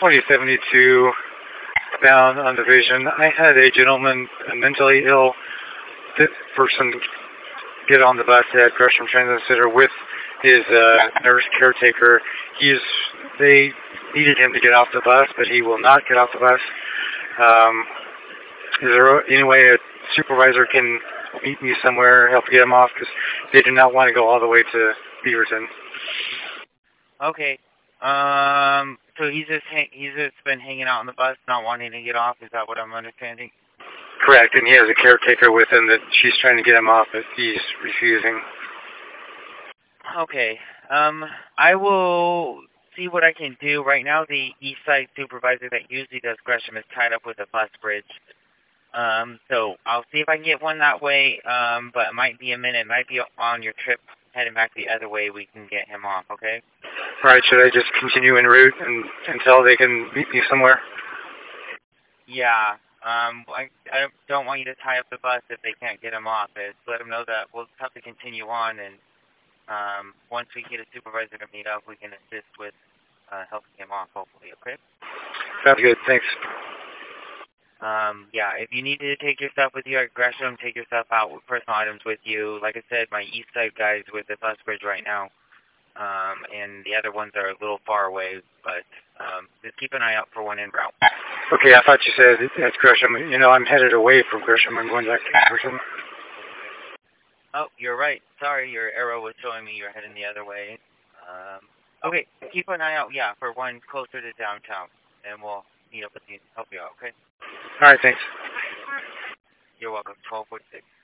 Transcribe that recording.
2072 bound on Division. I had a gentleman, a mentally ill person, get on the bus at Gresham Transit Center with his nurse caretaker. They needed him to get off the bus, but he will not get off the bus. Is there any way a supervisor can meet me somewhere, help get him off? Because they do not want to go all the way to Beaverton. Okay. So he's just been hanging out on the bus, not wanting to get off. Is that what I'm understanding? Correct, and he has a caretaker with him that she's trying to get him off, but he's refusing. Okay. I will see what I can do. Right now, the East Side supervisor that usually does Gresham is tied up with a bus bridge. So I'll see if I can get one that way, but it might be a minute. It might be on your trip heading back the other way. We can get him off, okay? All right, should I just continue en route until they can meet me somewhere? Yeah. I don't want you to tie up the bus if they can't get him off. Just let them know that we'll have to continue on, and once we get a supervisor to meet up, we can assist with helping him off, hopefully, okay? Sounds good, thanks. Yeah, if you need to take your stuff with you at Gresham, take your stuff out with personal items with you. Like I said, my East Side guy's with the bus bridge right now, and the other ones are a little far away, but just keep an eye out for one en route. Okay, I thought you said that's Gresham. You know, I'm headed away from Gresham. I'm going back to Gresham. Oh, you're right. Sorry, your arrow was showing me you're heading the other way. Okay, keep an eye out, yeah, for one closer to downtown, and we'll meet up with you to help you out, okay? All right, thanks. You're welcome. 1246.